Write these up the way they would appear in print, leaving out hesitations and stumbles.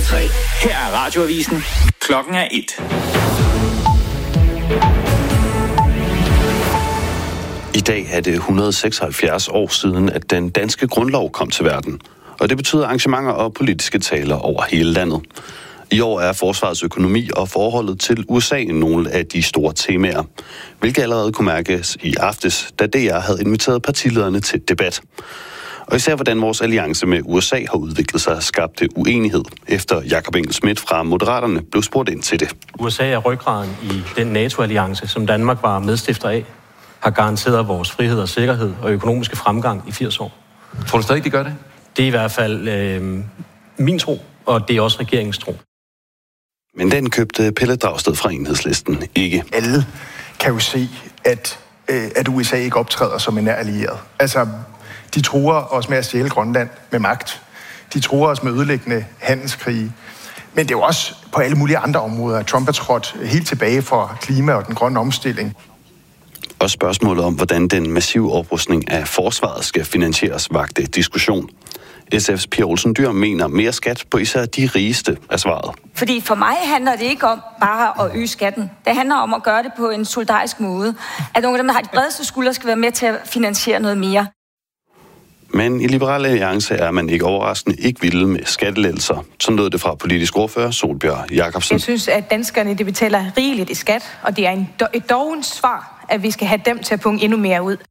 P3. Her er Radioavisen. Klokken er 1. I dag er det 176 år siden, at den danske grundlov kom til verden. Og det betyder arrangementer og politiske taler over hele landet. I år er forsvarets økonomi og forholdet til USA nogle af de store temaer, hvilket allerede kunne mærkes i aftes, da DR havde inviteret partilederne til debat. Og især hvordan vores alliance med USA har udviklet sig, skabte uenighed, efter Jakob Engel-Schmidt fra Moderaterne blev spurgt ind til det. USA er ryggraden i den NATO-alliance, som Danmark var medstifter af, har garanteret vores frihed og sikkerhed og økonomiske fremgang i 80 år. Tror du stadig, de gør det? Det er i hvert fald min tro, og det er også regeringens tro. Men den købte Pelle Dragsted fra Enhedslisten ikke. Alle kan jo se, at USA ikke optræder som en nær allieret. Altså, de truer os med at stjæle Grønland med magt. De truer os med ødelæggende handelskrige. Men det er jo også på alle mulige andre områder. Trump er trådt helt tilbage for klima og den grønne omstilling. Og spørgsmålet om, hvordan den massive oprustning af forsvaret skal finansieres, vagte diskussion. SF's Pia Olsen Dyhr mener mere skat på især de rigeste er svaret. Fordi for mig handler det ikke om bare at øge skatten. Det handler om at gøre det på en solidarisk måde. At nogle af dem, der har de bredeste skuldre, skal være med til at finansiere noget mere. Men i Liberal Alliance er man ikke overraskende ikke vilde med skattelettelser. Sådan lød det fra politisk ordfører Solbjørg Jacobsen. Jeg synes, at danskerne de betaler rigeligt i skat, og det er et dovent svar, at vi skal have dem til at punge endnu mere ud.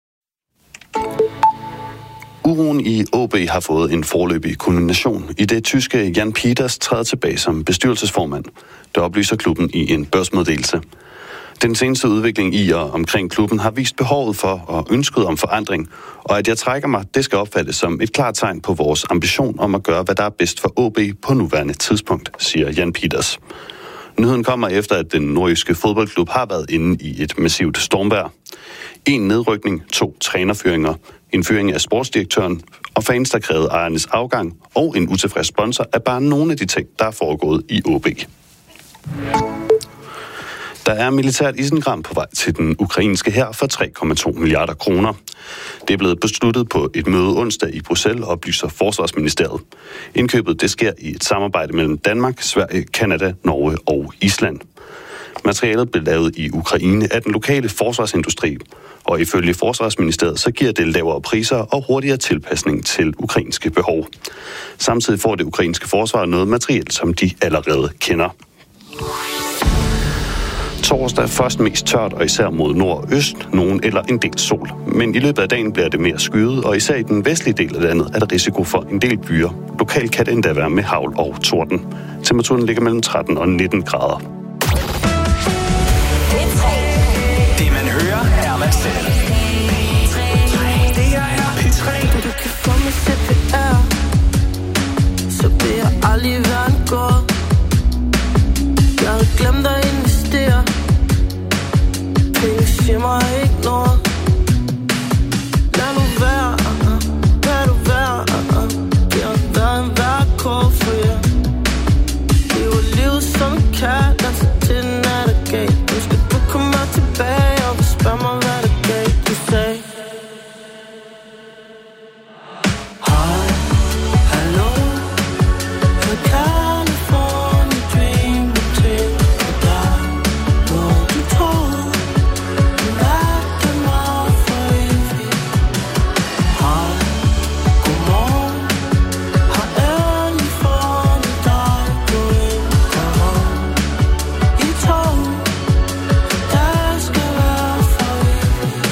Uroen i OB har fået en foreløbig kulmination i det tyske Jan Peters træder tilbage som bestyrelsesformand. Det oplyser klubben i en børsmeddelelse. Den seneste udvikling i og omkring klubben har vist behovet for og ønsket om forandring, og at jeg trækker mig, det skal opfattes som et klart tegn på vores ambition om at gøre, hvad der er bedst for OB på nuværende tidspunkt, siger Jan Peters. Nyheden kommer efter, at den nordjyske fodboldklub har været inde i et massivt stormvejr. 1 nedrykning, 2 trænerfyringer, en fyring af sportsdirektøren og fans, der krævede ejernes afgang og en utilfreds sponsor er bare nogle af de ting, der er foregået i OB. Der er militært isenkram på vej til den ukrainske hær for 3,2 milliarder kroner. Det er blevet besluttet på et møde onsdag i Bruxelles, oplyser Forsvarsministeriet. Indkøbet det sker i et samarbejde mellem Danmark, Sverige, Canada, Norge og Island. Materialet blev lavet i Ukraine af den lokale forsvarsindustri, og ifølge Forsvarsministeriet så giver det lavere priser og hurtigere tilpasning til ukrainske behov. Samtidig får det ukrainske forsvar noget materiel, som de allerede kender. Torsdag først mest tørt og især mod nordøst, nogen eller en del sol. Men i løbet af dagen bliver det mere skyet, og især i den vestlige del af landet er der risiko for en del byer. Lokalt kan det endda være med hagl og torden. Temperaturen ligger mellem 13 og 19 grader. Det man hører er man selv. Det her er P3. Du kan få mig CPR, så vil jeg aldrig være en gård. Jeg havde glemt at investere. Penge siger mig ikke noget. Lad nu være, lad du være. Det har været en værre kår for jer. Det var livet som en kat, altså til den er der gav. Nu skal du komme tilbage og spørge mig, hvad der gav. Du sagde hej, hallo, for California dream til dig, hvor du tror, du lærte mig for evigt. Hej, godmorgen, har endelig fundet dig på en perron. I tog, der skal være for evigt.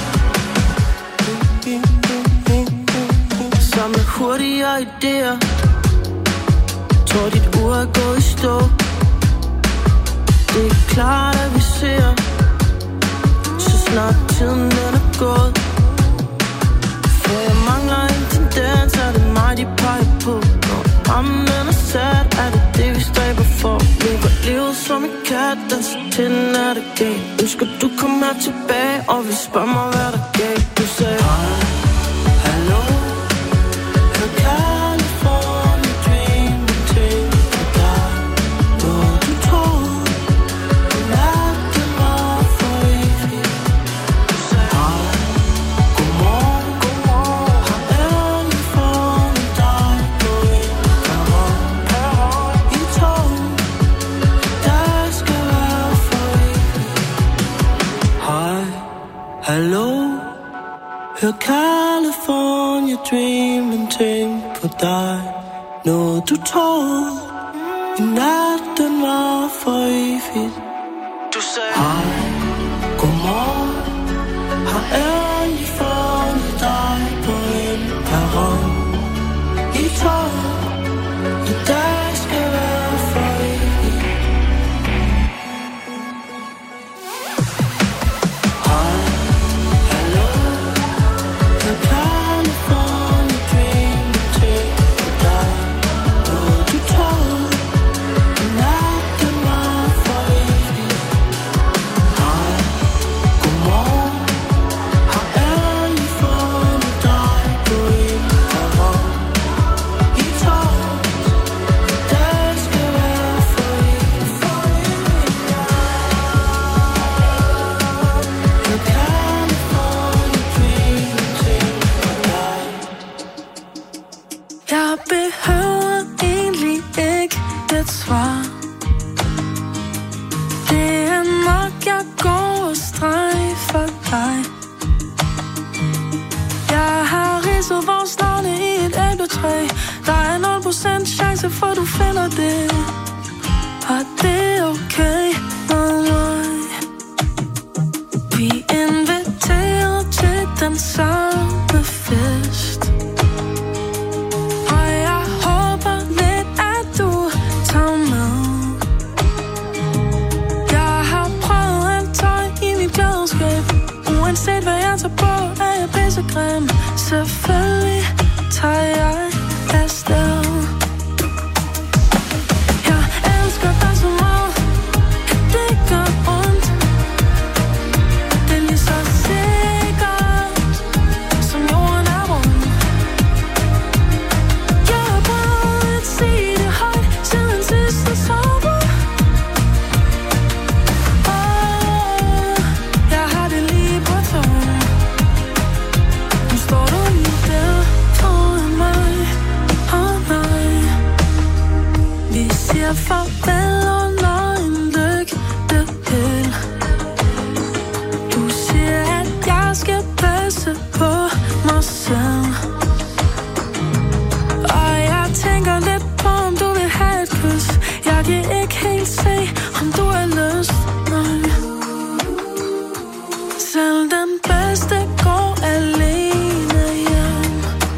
Samle hurtigere idéer. Tror dit ur er gået i stå. Det er klart at vi ser, så snart tiden den er gået. For jeg mangler en tendens, er det mig de peger på. Når rammen den er sat, er det det vi stræber for. Lever livet som en kat, danser til den er der gav. Ønsker du komme her tilbage, og vi spørger mig hvad der gav. Du sagde hej, hallo, for California dream til dig, hvor du tror, du lærte mig for evigt. Du sagde hej, godmorgen, har endelig fundet dig på en perron. Hør California Dreamin', tænk på dig. Noget du tog i natten var for evigt. Du sagde hej, godmorgen. Har endelig fundet dig på en perron. I tog, i dag skal være for evigt. Hej, hallo. Hør California Dreamin', tænk på dig. Noget du tog i natten var for evigt. Hej, godmorgen. Har endelig fundet dig på en perron. I tog, der skal være for evigt. Hør California Dreamin', tænk på dig. Jeg behøver egentlig ikke et svar. Det er nok, jeg går og strejfer dig. Jeg har ridset vores navne i et æbletræ. Der er 0% chance for, du finder det. Og det er okay med mig. Vi inviterer til den samme fest. Og jeg håber lidt, at du tager med. Jeg har prøvet alt tøj i mit klædeskab. Uanset hvad jeg tager på, er jeg pissegrim. Selvfølgelig tager jeg afsted. Jeg elsker dig så meget, at det gør ondt. Det er lige så sikkert, som jorden er rund. Jeg har prøvet at sige det højt, siden sidste sommer. Jeg har det lige på tungen. Nu står du lige der foran mig. Oh nej. Vi siger farvel under en lygtepæl. Du siger, at jeg skal passe på mig selv. Og jeg tænker lidt på, om du vil have et kys. Jeg kan ikke helt se, om du har lyst. Nej. Selv den bedste går alene hjem.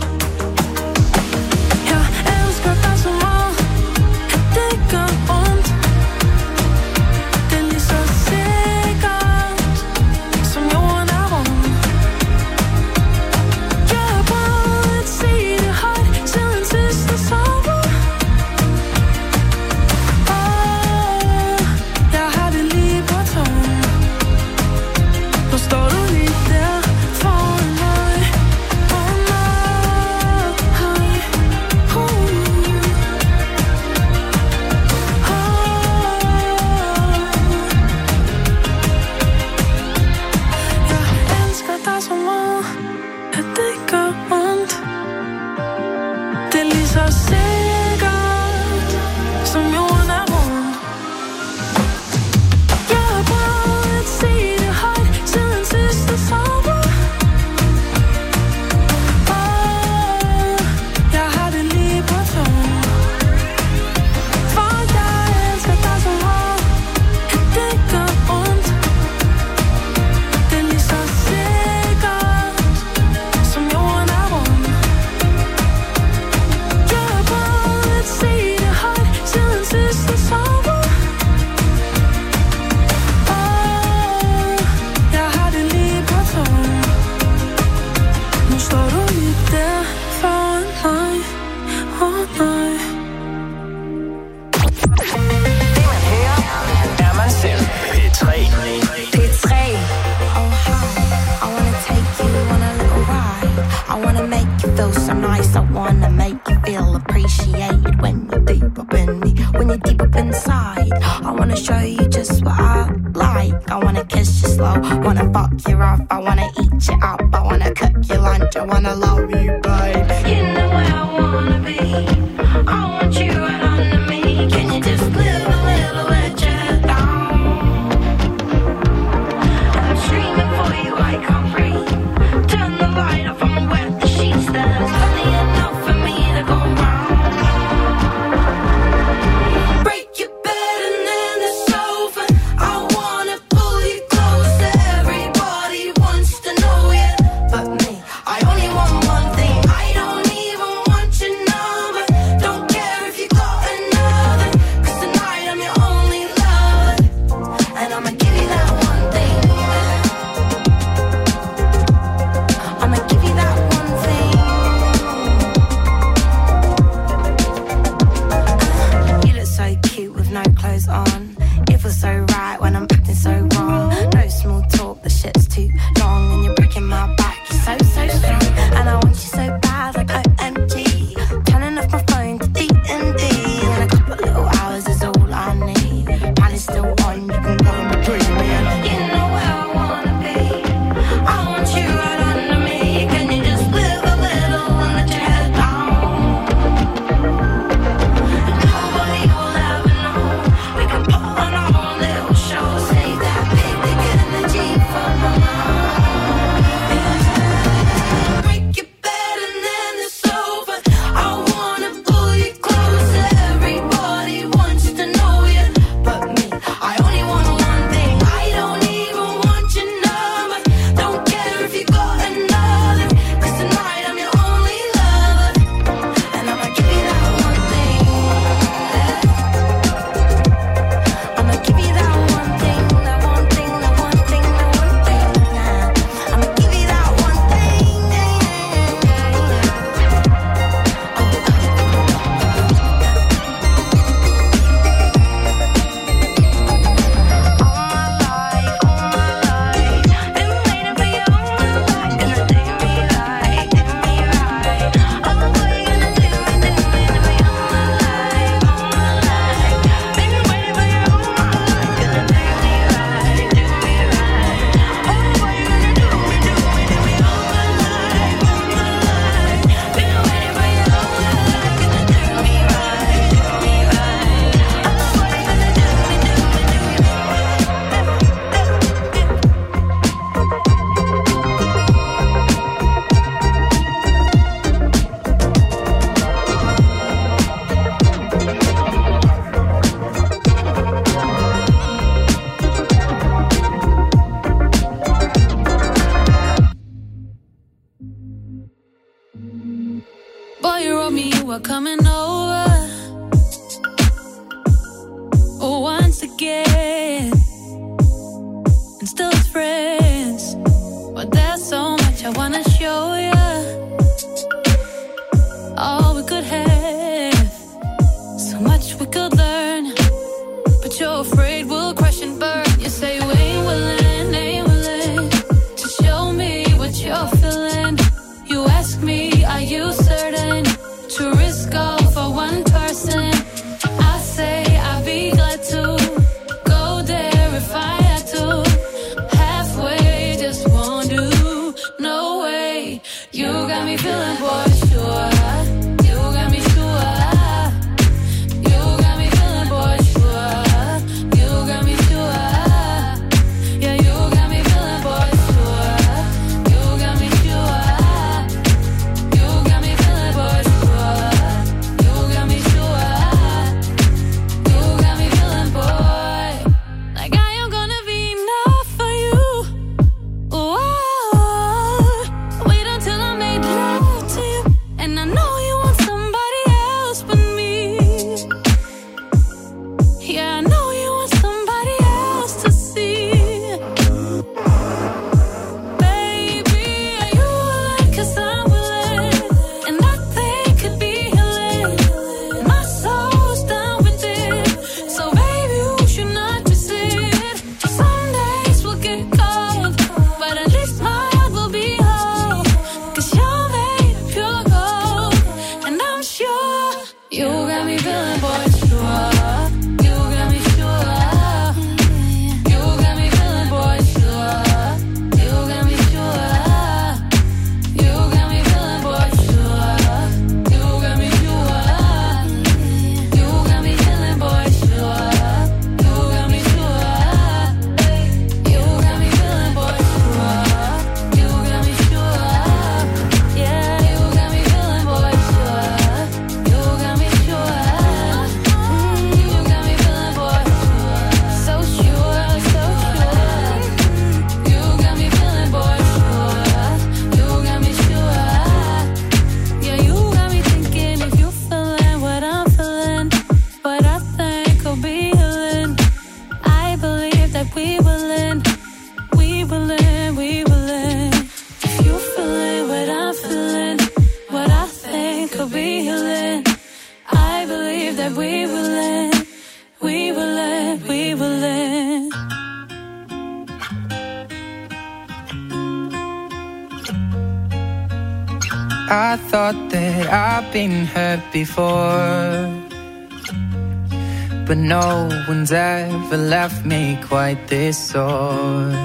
Jeg elsker dig så meget, at det gør ondt. Det er lige så sikkert, som jorden er rund. Jeg har prøvet at sige det højt, siden sidste sommer. Jeg har det lige på tungen. Nu står du lige der foran mig. Oh nej. Jeg elsker dig så meget, at det gør ondt. Det er lige så sikkert, som jorden er rund. Jeg har prøvet at sige det højt, siden sidste sommer. Jeg har det lige på tungen. For jeg elsker dig så meget, at det gør ondt. Det er lige så sikkert, som jorden er rund. Jeg har prøvet at sige det højt, siden sidste sommer. Jeg har det lige på tungen. Nu står du lige der foran mig. Oh nej. Er man selv P3. P3. Oh hi, I wanna take you on a little ride. I wanna make you feel so nice. I wanna make you feel appreciated when you're deep up in me, when you're deep up inside. I wanna show you just what I like. I wanna kiss you slow, wanna fuck you rough. I wanna eat you up, I wanna cook your lunch. I wanna love you, babe. You know where I wanna be. I want you right under me. Can you just live a little bit down? I'm screaming for you, I can't breathe. Turn the light you are coming over once again, and still as friends. But there's so much I wanna show you. All we could have, so much we could learn. But you're afraid we'll crash and burn. You say you ain't willing to show me what you're feeling. You ask me, are you certain to risk all for one person? I say I'd be glad to go there if I had to. Halfway just won't do, no way. You got me feeling boy sure. You got me sure. You got me feeling boy sure. You got me sure. Yeah, you got me feeling boy sure. You got me sure. You got me feeling boy sure. You got me sure. You got me feeling boy like I am gonna be enough for you. Whoa, wait until I made love to you, and I know you want somebody else but me. Yeah, I know you want somebody else to see. Baby, are you willing? 'Cause I'm willing, and nothing could be healing. My soul's down with it, so baby, you should not resist. Some days will get cold, but at least my heart will be whole. 'Cause you're made of pure gold, and I'm sure you got me feeling boy sure. You got me sure. You got me feeling boy sure. You got me sure. You got me feeling boy sure. You got me sure. You got me feeling boy sure. You got me sure. You got me feeling boy sure. You got me sure. Yeah, you got me feeling boy sure. You got me sure. You got me feeling boy sure. So sure, so sure. You got me feeling boy sure. You got me sure. Yeah, you got me thinking if you feeling what I'm feeling, what I think will be healing. I believe that we will end. We will end, we will end. If you feeling what I'm feeling, what I think will be healing. I believe that we will end. We will end, we will end. I thought that I've been hurt before, but no one's ever left me quite this sore.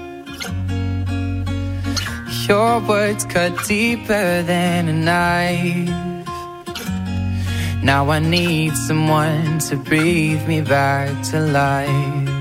Your words cut deeper than a knife. Now I need someone to breathe me back to life.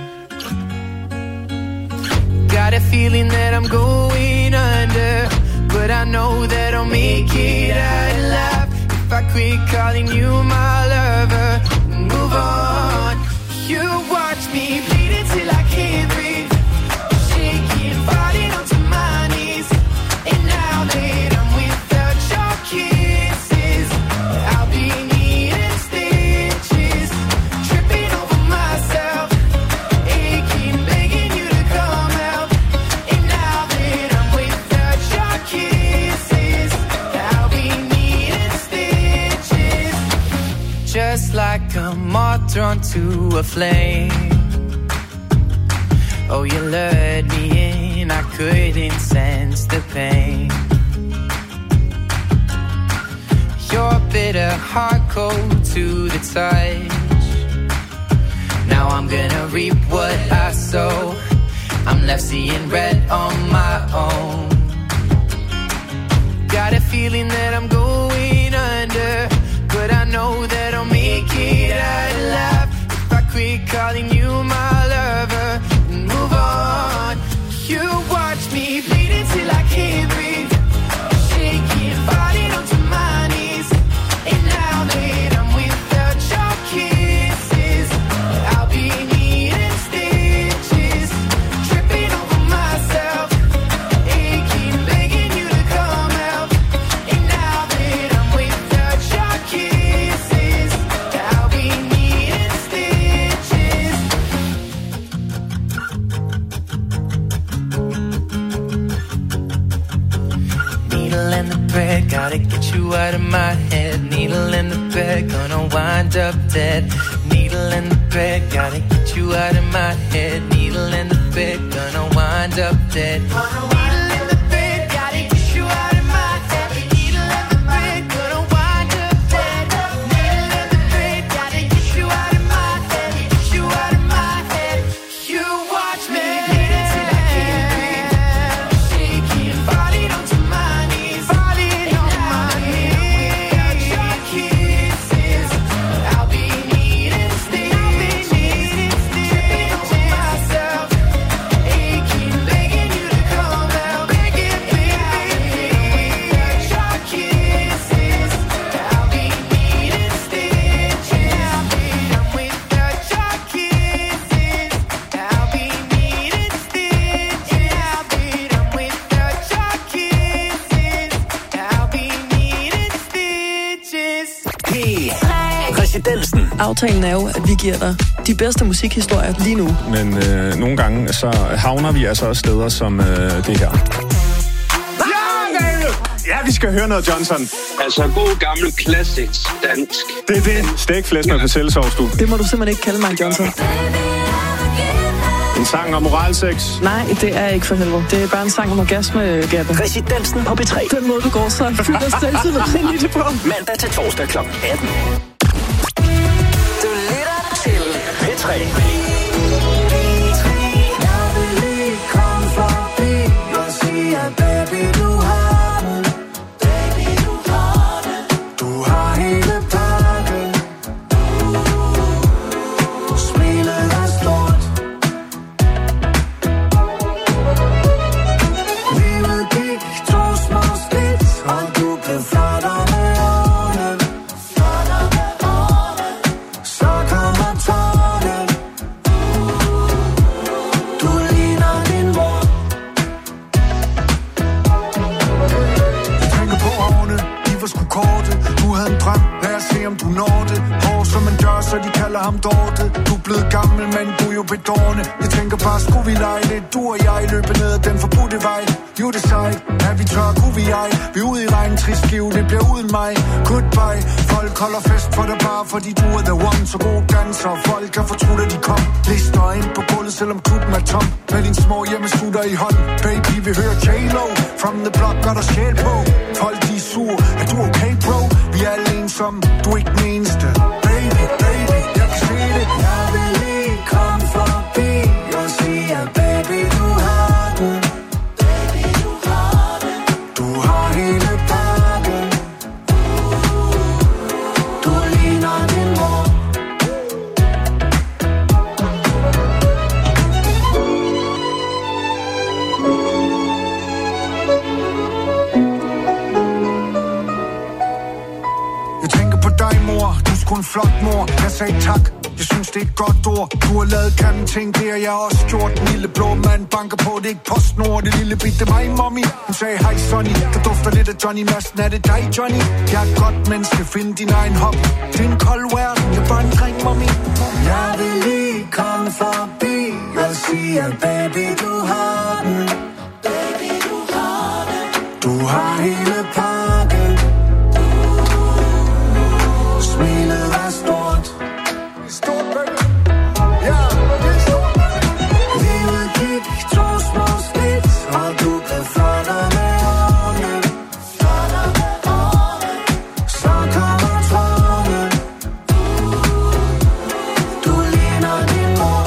Got a feeling that I'm going under, but I know that I'll make it out alive if I quit calling you my lover and move on. You watch me bleeding till I can't breathe, shaking, falling onto my knees. And now that I'm without your kisses, I'll be needing stitches, tripping over myself, aching, begging you to come help. And now that I'm without your kisses, I'll be needing stitches. Just like a moth drawn to a flame. Oh, you lured me in, I couldn't sense the pain. Your bitter heart cold to the touch. Now I'm gonna reap what I sow. I'm left seeing red on my own. Got a feeling that I'm going under, but I know that I'll make it out alive if I quit calling you my lover and move on. You watch me bleeding till I can't breathe, shaking, falling onto my knees. And now that I'm without your kisses, I'll be needing stitches, tripping over myself, aching, begging you to come help. And now Needle in the thread, gotta get you out of my head. Needle in the thread, gonna wind up dead. Needle in the thread, gotta get you out of my head. Needle in the thread, gonna wind up dead. Needle in the thread, gotta get you out of my head. Needle in the thread, gonna wind up dead. Needle in the thread, gotta get you out of my head. Get you out of my head. You watch me. Aftalen er jo, at vi giver dig de bedste musikhistorier lige nu. Men nogle gange så havner vi altså også steder som det her. Ja, vi skal høre noget Johnson. Altså god gammel classics dansk. Det er det. Stækflæsk med persillesovs, du. Det må du simpelthen ikke kalde mig, Johnson. En sang om moralsex? Nej, det er ikke for helvede. Det er bare en sang om orgasme, Gabbe. Residensen på P3. Den måde, du går så fyldt af selvtillid ind i det på. Mandag til torsdag kl. 18. Du lytter til P3. Ham Dorte. Du er blevet gammel, men du er jo bedårende. Jeg tænker bare, skulle vi lege lidt? Du og jeg løber ned ad den forbudte vej. You decide, er vi tør, kunne vi ej? Vi er ude i regn, trist skive, det bliver uden mig. Goodbye, folk holder fest for dig bare, fordi du er the one. Så god danser, folk kan fortrudt, at de kom. Lister ind på gulvet, selvom klubben er tom. Med din små hjemmestutter i hånd. Baby, vi hører J-Lo. From the block, gør der sjæl på. Folk, de er sur, er du okay, bro? Vi er alle ensomme, du er ikke den eneste. Baby, baby. Jeg vil lige komme forbi og sige, at baby, du har den. Baby, du har den. Du har hele pakken. Du ligner din mor. Jeg tænker på dig, mor. Du er sgu en flot mor. Jeg sagde tak. Jeg synes, det er et godt ord. Du har lavet grimme ting, det har jeg også gjort. Den lille blå mand banker på, det er ikke PostNord. Det lille bitte mig, mommy. Hun sagde, hej Sonny. Der dufter lidt af Johnny Madsen. Er det dig, Johnny? Jeg er et godt menneske, find din egen hop. Det er en kold verden, jeg er bare en dreng, mommy. Jeg vil lige komme forbi og sige, at baby, du har den. Baby, du har den. Du har hele pakken. Smilet er stort. Stort, baby. Ja, det er stort, baby. Livet gik 2 små skridt, og du blev flottere med årene. Flottere med årene. Så kommer tårne. Du ligner din mor.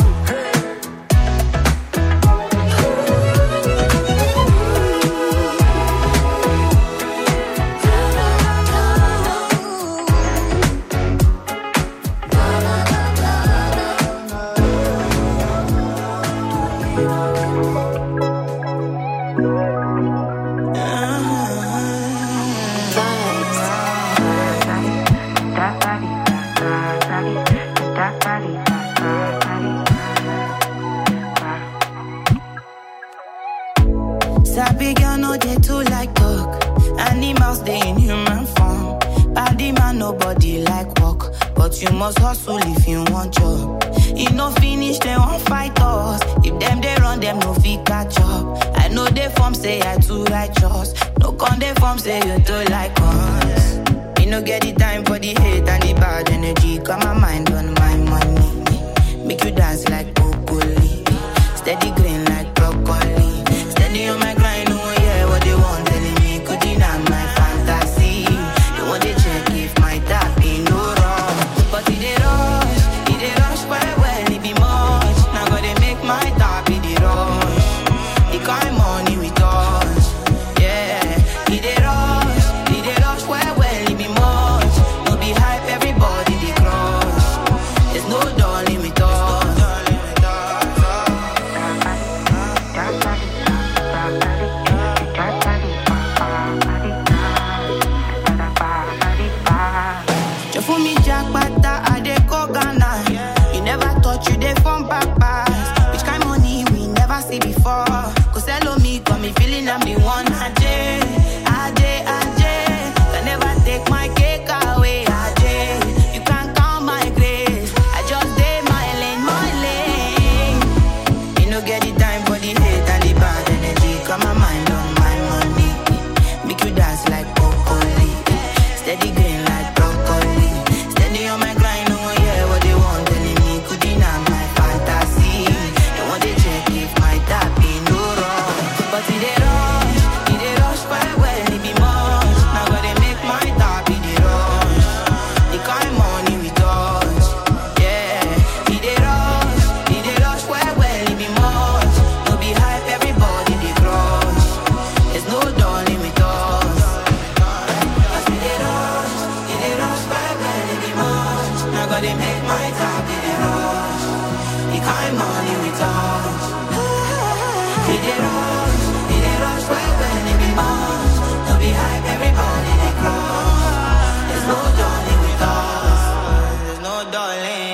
Sabi girl no dey too like talk. Animals dey in human form. Body man, nobody like work, but you must hustle if you want job. If no finish, they won't fight us. If them they run, them no fit catch up. I know they form say I too righteous. No con they form say you too like us. Me no get the time for the hate and the bad energy. Got my mind on my money. Make you dance like broccoli. Steady green like broccoli. Steady on my grind, oh yeah, what they want telling me. Could deny my fantasy. They want to check if my tap ain't no wrong. But it rush quite well, it be much. Now gotta make my tap it rush. The kind money we touch, yeah. It rush quite well, it be much. No be hype, everybody they crush. There's no darling with us. For me, Jack Bata, I dey go Ghana. You never thought you dey from papas. Which kind money we never see before. Cause hello me, got me feeling I'm the one. Ajay. Can never take my cake away. Ajay, you can't count my grace. I just did my lane. You no get the time for the hate and the bad energy. Got my mind on my money. Make you dance like broccoli. Steady green like broccoli. Steady on my grind, oh yeah, what they want telling me. Could deny my fantasy. They want to check if my tap ain't no wrong. But it rush quite well, it be much. Now gotta make my tap it rush. The kind money we touch, yeah. It rush quite well, it be much. No be hype, everybody they crush. There's no darling with us. Cause it rush quite well, it be much. Now gotta make my tap it rush. The kind money we touch. It rush quite well, it be much. No be hype, everybody they crush. There's no darling with us. There's no darling.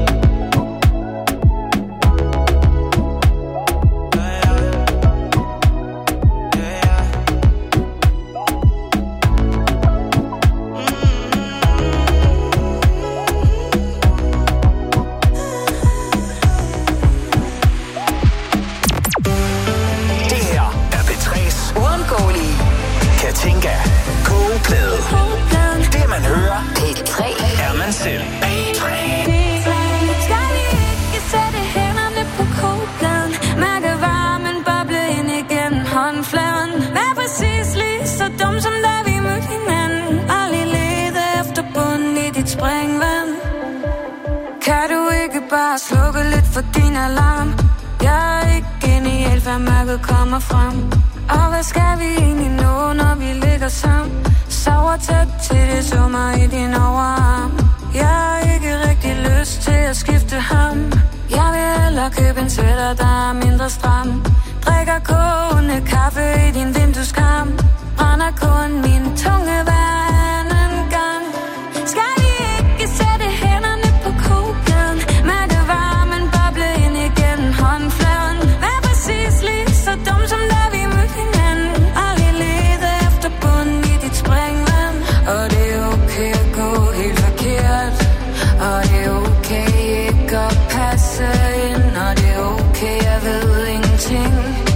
Det her er P3's uundgåelige Katinka kogeplade. Det man hører, P3 er man selv. P3. Skal vi ikke sætte hænderne på kogepladen? Mærke varmen boble ind igennem håndfladen. Vær præcis lige så dum som da vi mødte hinanden. Aldrig lede efter bunden i dit springvand. Kan du ikke bare slukke lidt for din alarm? Jeg er ikke genial, før mørket kommer frem. Og hvad skal vi egentlig nå, når vi ligger sammen? Sover tæt til det summer i din overarm. Jeg har ikke rigtig lyst til at skifte ham. Jeg vil hellere købe en sweater, der er mindre stram. Drikker kogende kaffe i din vindueskarm. Brænder kun min tunge hver anden gang. Skal vi ikke sætte hænderne på kogepladen? Mærke varmen boble ind igennem håndfladen. Vær præcis lige så dum som da vi mødte hinanden. Aldrig lede efter bunden i dit springvand. Og det er okay at gå helt forkert. Og det er okay ikke at passe ind. Og det er okay, jeg ved ingenting.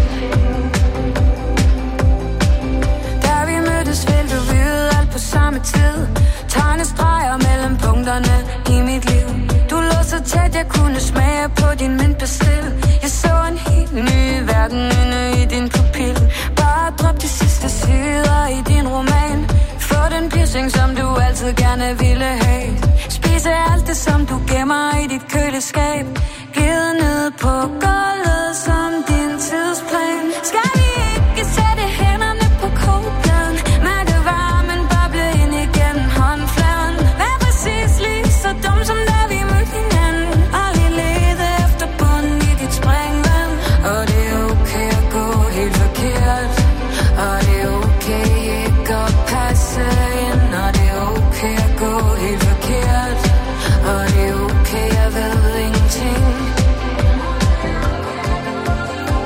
Da vi mødtes, ville du vide alt på samme tid. Tegne streger mellem punkterne i mit liv. Du lå så tæt, jeg kunne smage på din mintpastil. Jeg så en helt ny verden inde i din pupil. Bare drop de sidste sider i din roman. Få den piercing, som du altid gerne ville have. Spise alt det, som du gemmer i dit køleskab. Glide ned på gulvet som din tidsplan. Skal vi ikke sætte hænderne på kogepladen? Mærke varmen boble ind igennem håndfladen. Vær præcis lige så dum som da vi mødte hinanden. Aldrig lede efter bunden i dit springvand. Og det er okay at gå helt forkert. Og det er okay ikke at passe ind. Og det er okay at gå helt forkert. Og det er okay, jeg ved ingenting.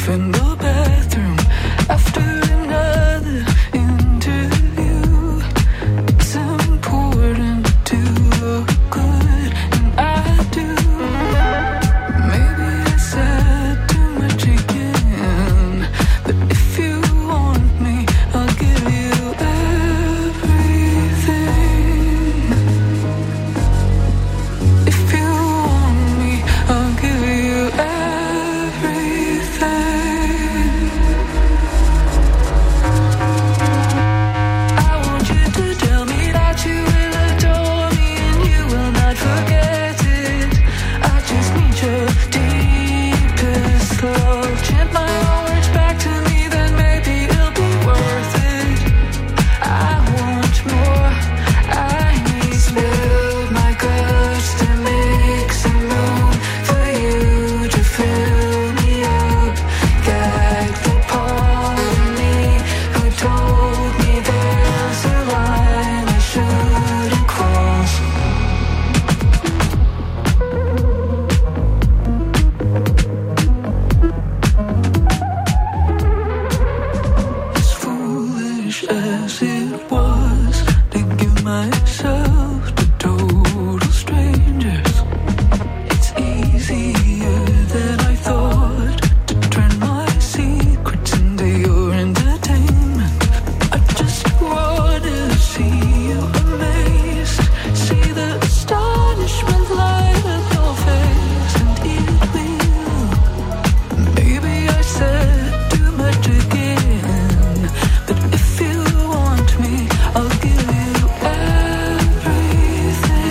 myself in the bathroom after another interview. It's important to look good, and I do. Maybe I said too much again, but if you want me, I'll give you everything. If you want me, I'll give you everything. I want you to tell me that you will adore me and you will not forget it. I just need your deepest love. Chant my own words back to me, then maybe it'll be worth it. I want more. I need spilled my guts to make some room for you to fill me up. Gag the part of me who told me there's a line I shouldn't cross. As foolish as it was to give myself to total strangers, it's easier than I thought to turn my secrets into your entertainment. I just wanted to see you amazed, see the astonishment light up your face, and it will. Maybe I said too much again, but if you want me, I'll give you everything.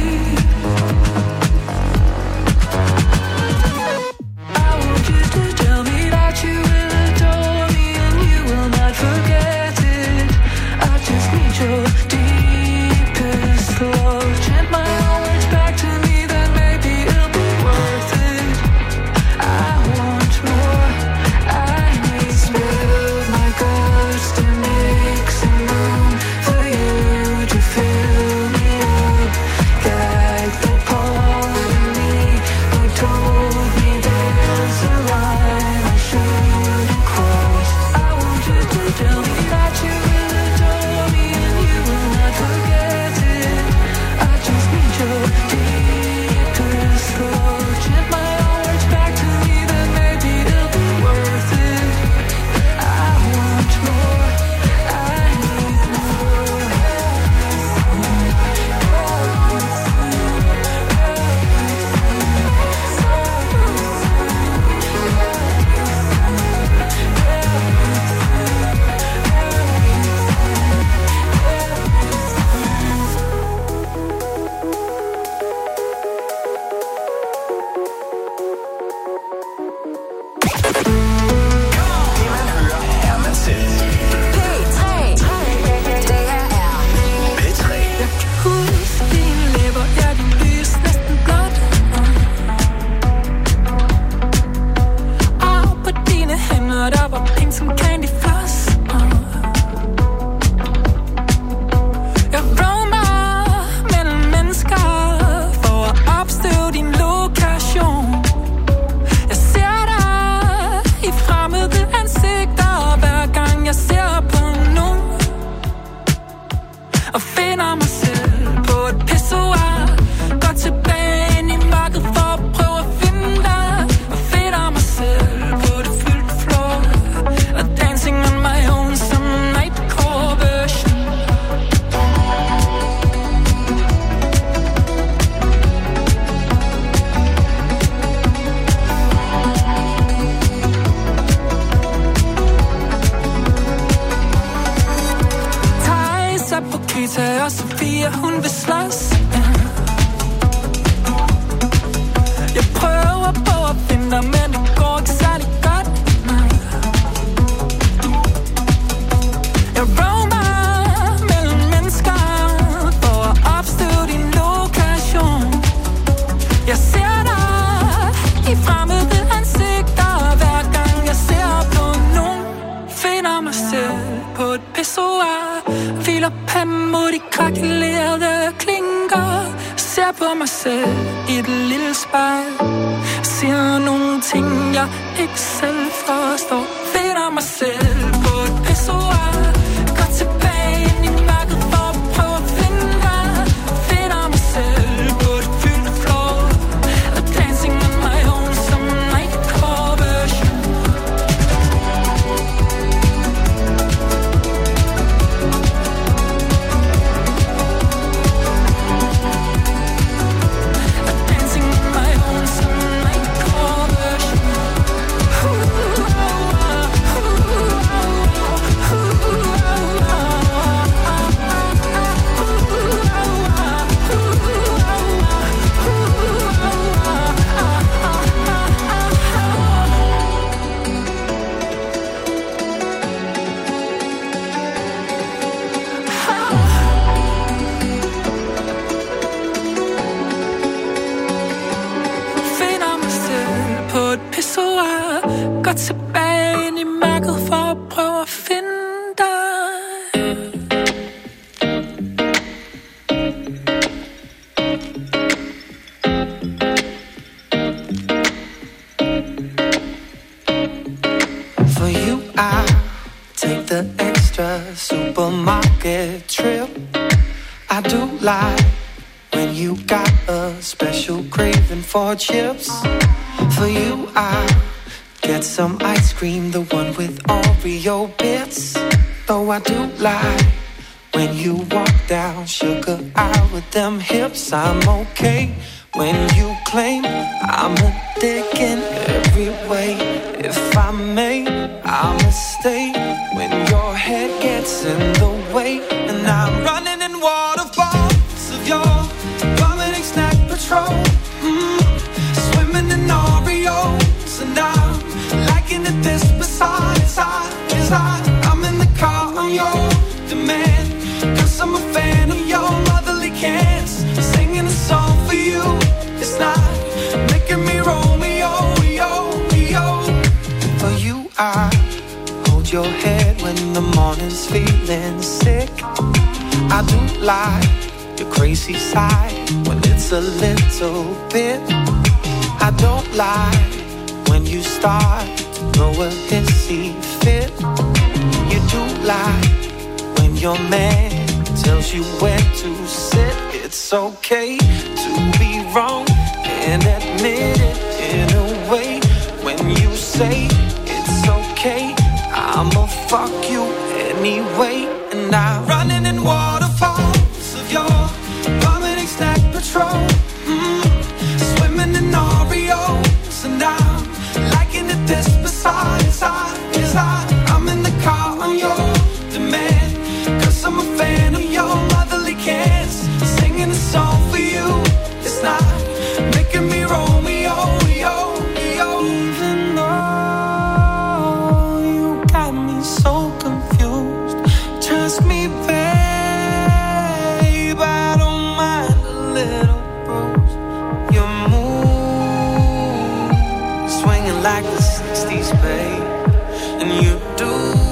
I want you to tell me that you will adore me and you will not forget it. I just need your deepest love. Chant my own words back to me, then maybe it'll be worth it. I want more. I need spilled my guts to make some room for you to fill me up. Gag the part of me who told me there's a line I shouldn't cross. I want you to tell me that you will adore me and you will not forget it. I just need your deepest love. Chant my own words back to me, then maybe it'll be worth it. I want more. I need more. Det man hører, er man selv. P3. Det her er P3. Jeg kan huske dine læber, ja, din lys næsten blåt. Og på dine hænder, der var pink som candy floss. Jeg roamer mellem mennesker for at opstøve din lokation. Jeg ser dig i fremmede ansigter, hver gang jeg ser på nogen. Og finder mig selv på et pissoir. Går tilbage ind i mørket for at prøve at finde dig. Og finder mig selv på det fyldte floor. Og dancing on my own som nightcore version. Thijs er på Krita, og Sofia, hun vil slås. Jeg prøver på at finde dig, men det går ikke særlig godt. Jeg roamer mellem mennesker for at opstøve din lokation. Jeg ser dig i fremmede ansigter, hver gang jeg ser på nogen. Finder mig selv på et pissoir. Hviler panden mod de krakelerede klinker. Ser på mig selv i et lille spejl. Siger nogle ting, jeg ikke selv forstår. Finder mig selv på et pissoir. Går tilbage ind i mørket for at prøve at finde dig. Finder mig selv på et fyldt floor. Og dancing on my own som nightcore version. Går tilbage ind i mørket for at prøve at finde dig. For you I take the extra supermarket trip. I do like when you got a special craving for chips. For you I get some ice cream, the one with Oreo bits. Though I do like when you walk down sugar aisle with them hips. I'm okay when you claim I'm a dick in every way. If I may, I'ma stay when your head gets in the way. And I'm running in waterfalls of your vomiting snack patrol. Swimming in Oreos, and I'm liking it this besides I'm in the car on your demand. Cause I'm a fan of your motherly cans. Singing a song for you, it's not making me Romeo, yo. For you I hold your head when the morning's feeling sick. I do like your crazy side when it's a little bit. I don't like when you start to throw a hissy fit. You do like when your man tells you where to sit. It's okay to be wrong and admit it in a way. When you say it's okay, I'ma fuck you anyway. And I'm running in waterfalls of your vomiting snack patrol. Swimming in Oreos, and I'm liking it this besides I'm in the car on your demand. Cause I'm a fan of your motherly cans. Singing a song for you, it's not making me Romeo, yo. Even though you got me so confused, trust me babe, I don't mind a little bruise. Your move swinging like the 60s, babe. And you do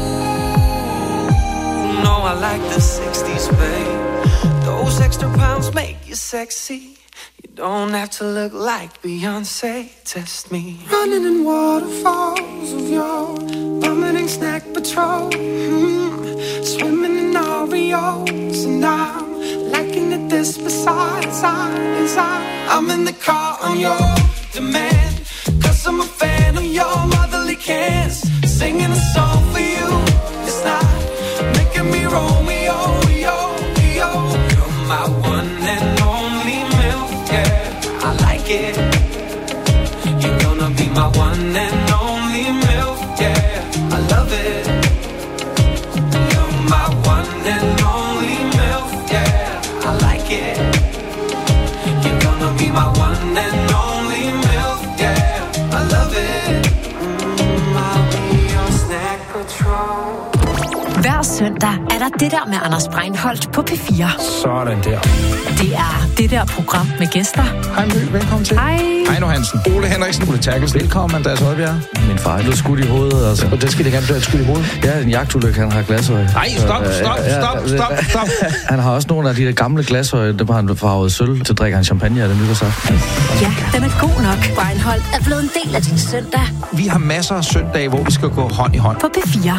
know I like the 60s, babe. Those extra pounds make you sexy. You don't have to look like Beyonce. Test me. Running in waterfalls of your vomiting snack patrol. Swimming in Oreos, and I'm liking it this besides I'm in the car on your demand. Cause I'm a fan of your motherly cans. Singing a song for you, it's not making me Romeo, yo. You're my one and only milk, yeah, I like it. You're gonna be my one and only milk, yeah, I love it. You're my one and only milk, yeah, I like it. You're gonna be my one and only milk, yeah, I love it. I'll be your snack patrol. Hver søndag søndag er der det der med Anders Breinholt på P4. Sådan der. Det er det der program med gæster. Hej Mø, velkommen til. Hej. Heino Hansen. Ole Henriksen. Ole Terkelsen. Velkommen, Andreas Højbjerg. Min far er blevet skudt i hovedet, altså. Og det skal det gerne blive skudt i hovedet? Ja, en jagtulykke, han har glasøje. Nej, stop. Han har også nogle af de der gamle glasøje, der var han farvet sølv, til drikker han champagne af den nytårsaften. Ja, den er god nok. Breinholt er blevet en del af din søndag. Vi har masser af søndage, hvor vi skal gå hånd i hånd. På P4.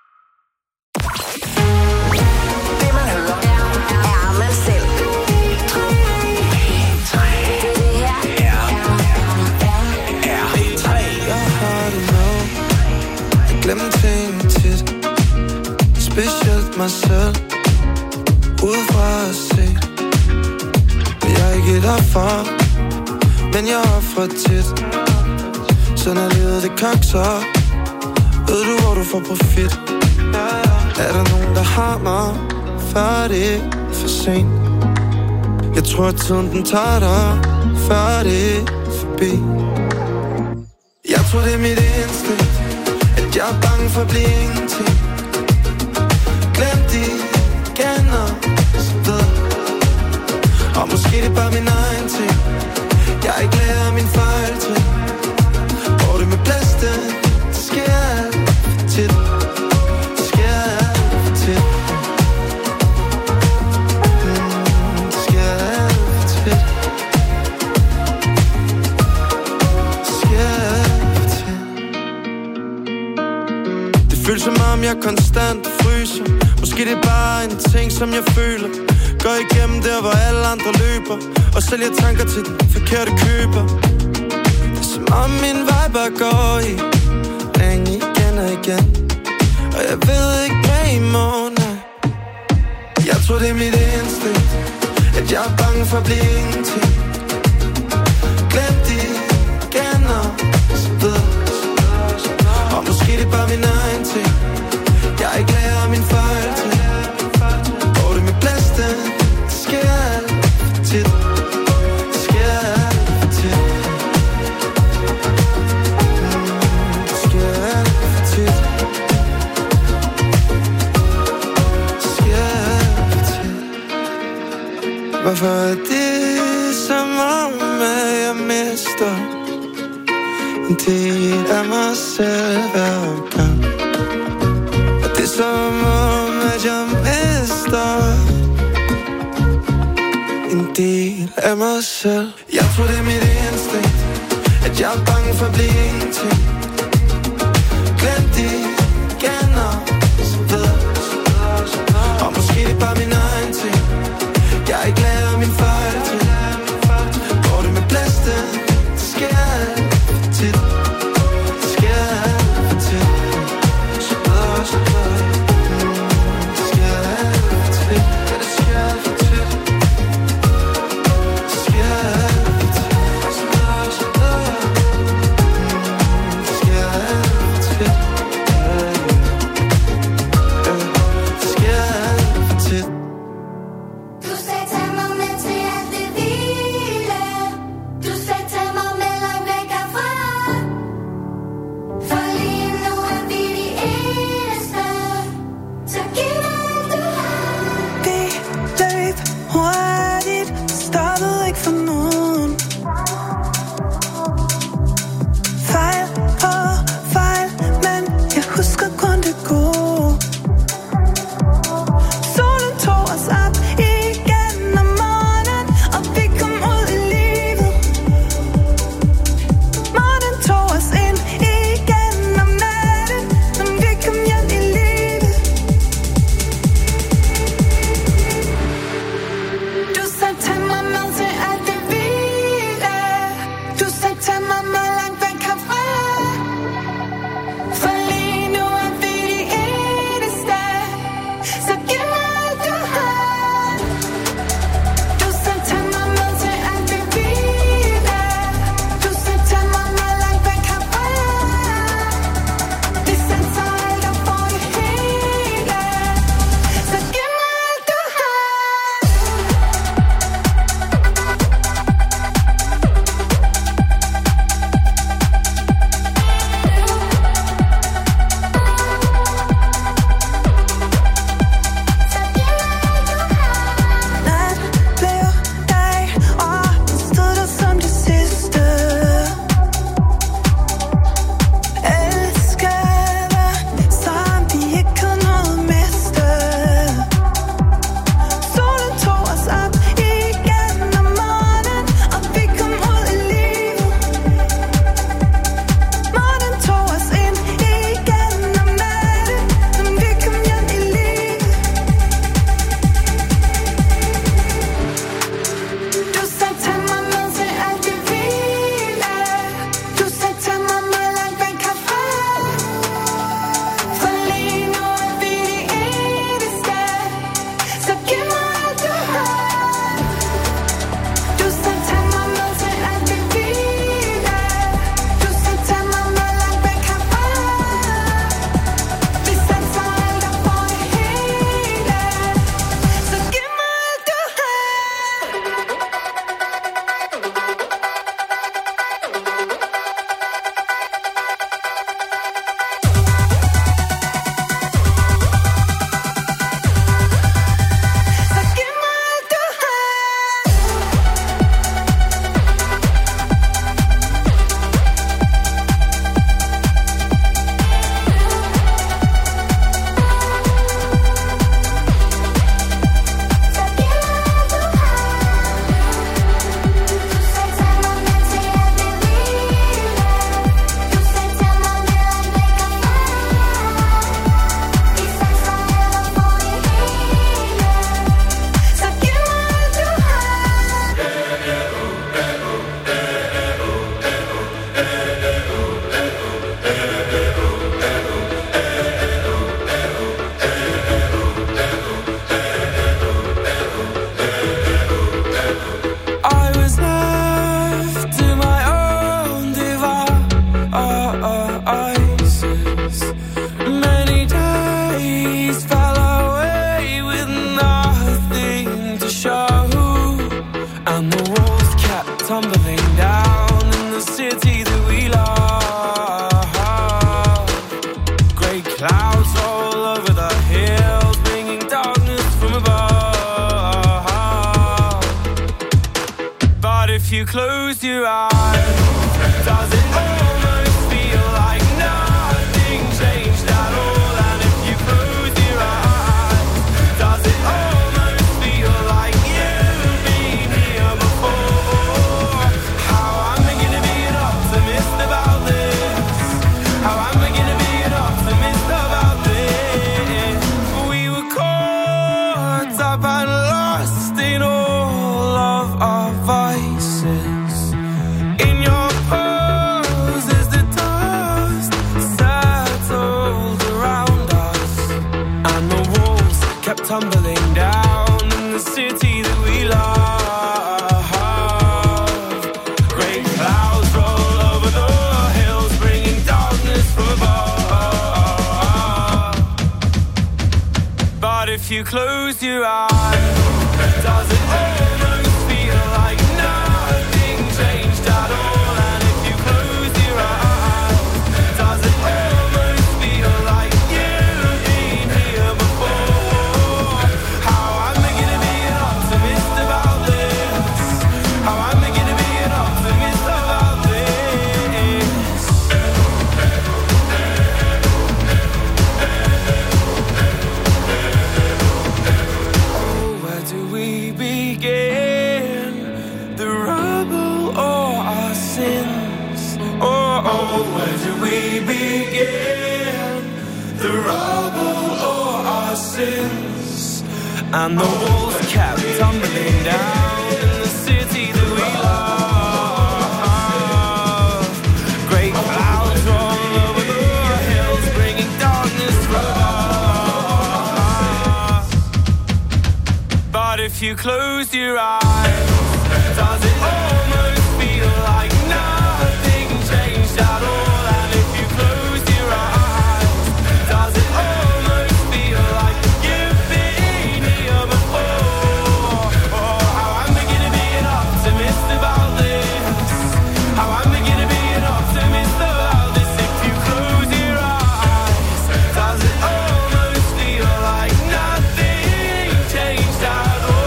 Glemme ting tit, specielt mig selv, udefra at se. Jeg er ikke derfor, men jeg offrer tit. Så når livet det kakser, ved du hvor du får profit. Er der nogen der har mig, før det er for sent? Jeg tror tiden den tager dig, før det er forbi. Jeg tror det er mit instinkt, at jeg er bange for at blive ingenting. Glem de gener, så ved. Og måske det er bare min egen ting. Jeg er ikke lærer min fejl til. Hvor det med blæste, det sker alt for tit. Det sker alt for tit. Det sker alt for tit. Det sker alt for tit. Det føles som om jeg konstant fryser. Måske det er bare en ting som jeg føler. Går igennem der hvor alle andre løber, og sælger tanker til den forkerte køber. Det er som om min vej bare går i ring igen og igen. Og jeg ved ikke hvad i morgen er. Jeg tror det er mit instinkt, at jeg er bange for at blive ingenting. Glem de gener, så ved. Og måske det er bare min egen ting. Jeg er ikke lærer min fejl til. Hvor det med blæste, det sker alt for tit. Det sker alt for tit. Det sker alt for tit. Det sker alt for tit. Hvorfor er det som om, at jeg mister en del af mig selv hver gang? Og det er som om, at jeg mister en del af mig selv. Jeg tror det er mit instinkt, at jeg er bange for at blive ingenting. Glem de gener, så ved. Og måske det er bare min egen ting. Jeg er ikke lærer min fejl til. Hvor det med blæste, det sker alt for tit. Det sker alt for tit. Så ved, så ved. Det sker alt for tit. Ja, det sker alt for tit. Det sker alt for tit. Så ved, så ved. Det sker alt for tit. Det sker alt for tit. Du sagde tag mig med til alt det vi tumbling down in the city that we love. Grey clouds all over the hills, bringing darkness from above. But if you close your eyes, does it almost feel like nothing changed at all? And if you close your eyes, does it almost feel like you've been here before? How am I gonna be an optimist about this? How am I gonna be an optimist about this? We were caught up and lost in all of our vices. In your pose as the dust settled around us, and the walls kept tumbling down in the city that we love. Great clouds roll over the hills, bringing darkness from above. But if you close your eyes, does it almost feel like nothing changed at all? And if you close your eyes, does it almost feel like you've been here before? How am I gonna be an optimist about this? How am I gonna be an optimist about this? Oh, where do we begin? The rubble or our sins? Oh, where do we begin? The rubble or our sins? And the walls kept tumbling down in the city that we love. Great clouds roll over the hills, bringing darkness from above. But if you close your eyes, does it almost feel like nothing changed at all? And if you close your eyes, does it almost feel like you've been here before? Oh, how am I gonna be an optimist about this? How am I gonna be an optimist about this? If you close your eyes, does it almost feel like nothing changed at all?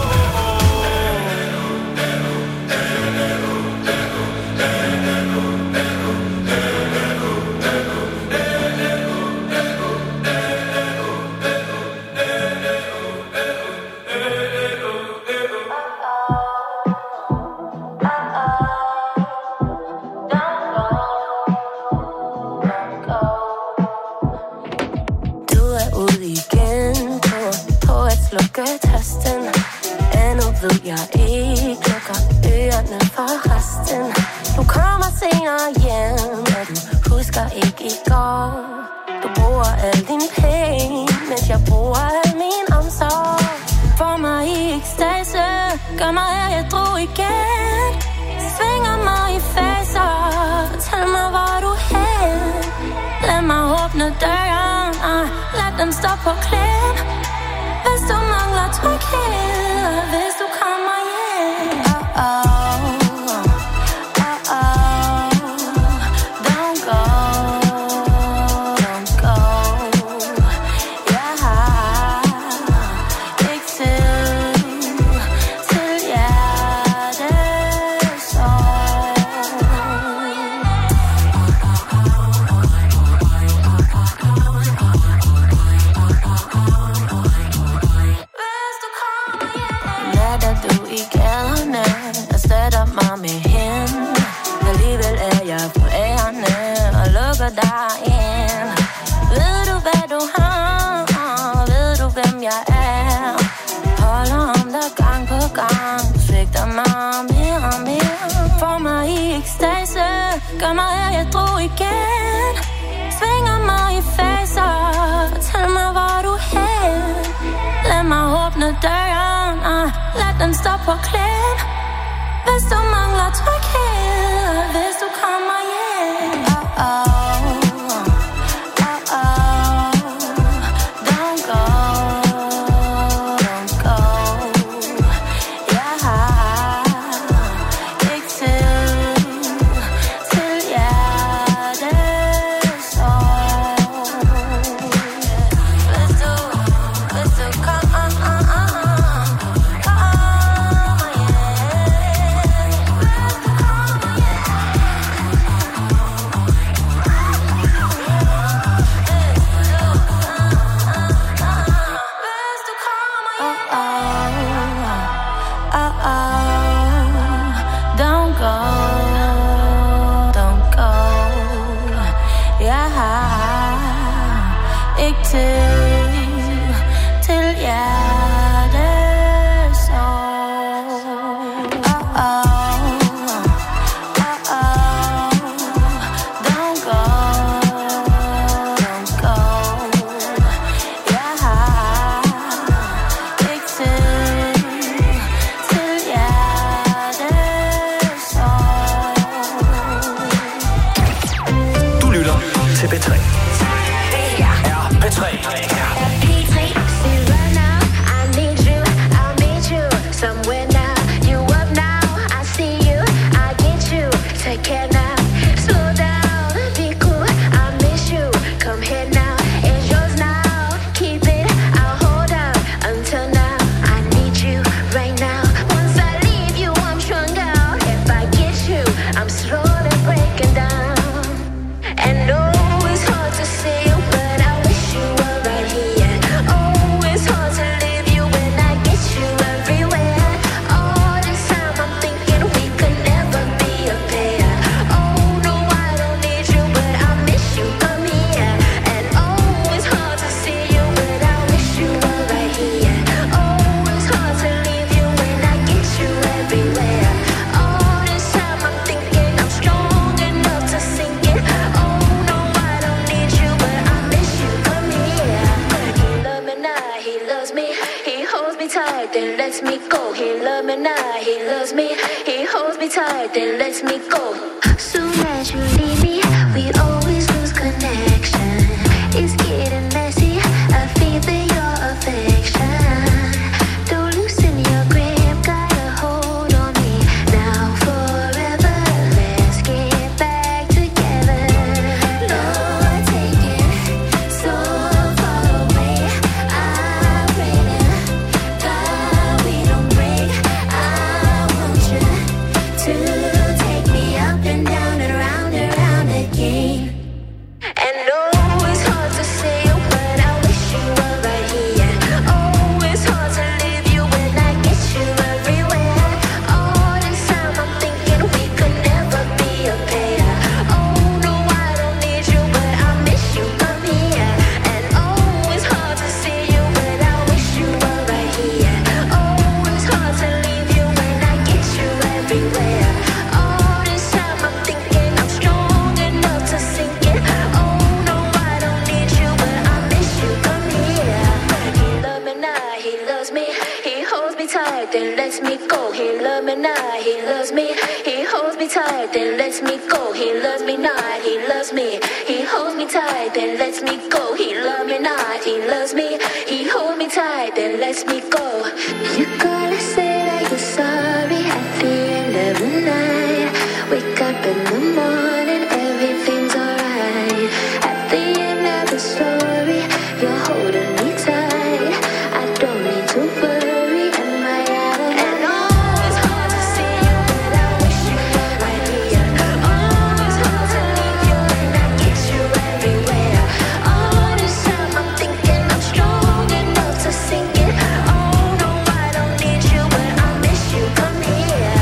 Du er ude igen på at slukke tasten. Endnu ved jeg ikke, lukker ørerne for resten. Du kommer senere hjem, og du husker ikke i går. Du bruger al din penge, mens jeg bruger al min omsorg. Får mig i ekstase, gør mig jeg drog igen. Svinger mig i faser, fortæl mig hvor du hen. Lad mig åbne døren, og lad den stå på klem. Hvis du mangler tryghed, hvis du kommer hjem. Don't go, don't go. Jeg har ikke tid til hjertesorg. Natter du i gaderne og sætter mig med hende. Alligevel er jeg på ærerne og lukker dig ind. Ved du hvad du har? Ved du hvem jeg er? Holder om dig gang på gang. Svigter mig mere og mere. Får mig i ekstase, gør mig jeg drog igen. Svinger mig i faser, fortæl mig hvor du hen. Lad mig åbne døren, og lad den stå på klem. Hvis du mangler tryghed, hvis du kommer hjem. Don't go, don't go. Jeg har ikke tid go, don't go. Ja, ikke til hjertet sår. Don't go, don't go. Ja, ikke til hjertet sår. Du lytter til P3. P3. Somewhere now, you up now, I see you, I get you, take care now, slow down, be cool, I miss you, come here now, it's yours now, keep it, I'll hold out, until now, I need you, right now, once I leave you, I'm stronger, if I get you, I'm slowly breaking down, and oh, it's hard to see you, but I wish you were right here, oh, it's hard to leave you when I get you everywhere. Then lets me go. He loves me now, he loves me. He holds me tight, then lets me go. Soon as you leave me, we always lose connection. It's getting messy, I feel your affection. Don't loosen your grip, got a hold on me. Now forever, let's get back together. Lord, take it so far away. I pray that we don't break. I want you to take me up and down and around again. And oh, it's hard to say you, but I wish you were right here. Oh, it's hard to leave you when I get you everywhere. All this time I'm thinking we could never be a pair. Oh no, I don't need you, but I miss you, come here. And oh, it's hard to see you, but I wish you were right here. Oh, it's hard to leave you when I get you everywhere. All this time I'm thinking I'm strong enough to sink it. Oh no, I don't need you, but I miss you, come here. He loves me now, he loves me. He holds me tight, then lets me go. He loves me now, he loves me. He holds me tight, then lets me go. He loves me not, he loves me. He holds me tight, then lets me go. He loves me not, he loves me. He holds me tight, then lets me go. You gotta say that you're sorry at the end of the night. Wake up in the morning, everything's alright. At the end of the story, you're holding me tight. I don't need to worry, am I out of line? And oh, it's hard to see you, but I wish you were right here. Oh, it's hard to leave you when I get you everywhere. All this time I'm thinking I'm strong enough to sink it. Oh no, I don't need you, but I miss you, come here.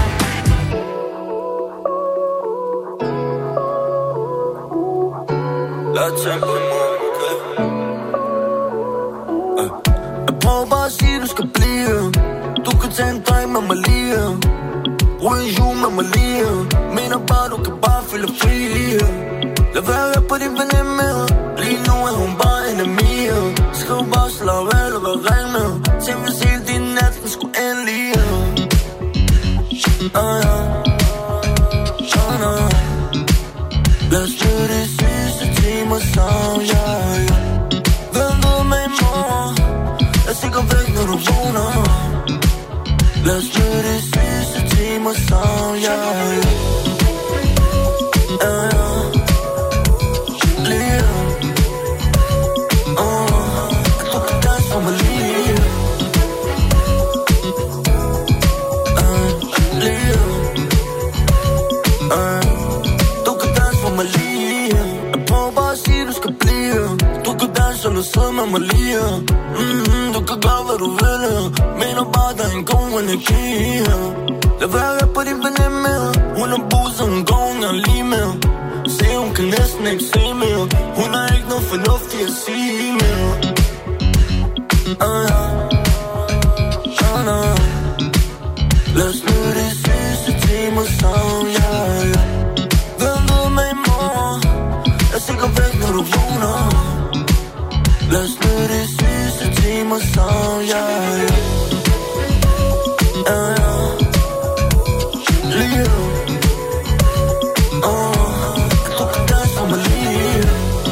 Lad tempo i morgen, jeg prøver bare at sige, du skal blive. Du kan tage en dreng med mig lige. Ryge en jul med mig lige. Mener bare, du kan bare føle fri lige. Lad være på din veninde. Lige nu er hun bare en af mine. Skriv bare slag eller hvad ring med. Tænk hvis hele din nat, den skulle endelig. Lad os do det sidste timer sammen, Hvem ved mig i morgen? Jeg er sikker væk, når du vågner. Lad os do det sidste timer sammen, Lige du kan danse for mig lige. Lige du kan danse for mig lige. Jeg prøver bare at sige, du skal blive. Du kan danse eller sidde med mig lige. Du kan gøre, hvad du vil. Mener bare, der er en god energi. Lad være på din veninde. Hun Hun er buset, hun går, hun er lige med. Se, hun kan næsten ikke se mere. Hun har ikke noget fornuftigt at sige mere. Lad os nu de sidste timer sammen, Hvem ved med i morgen? Jeg er sikkert væk, når du vågner. Lad os nu de sidste timer sammen, Lige du kan danse for mig lige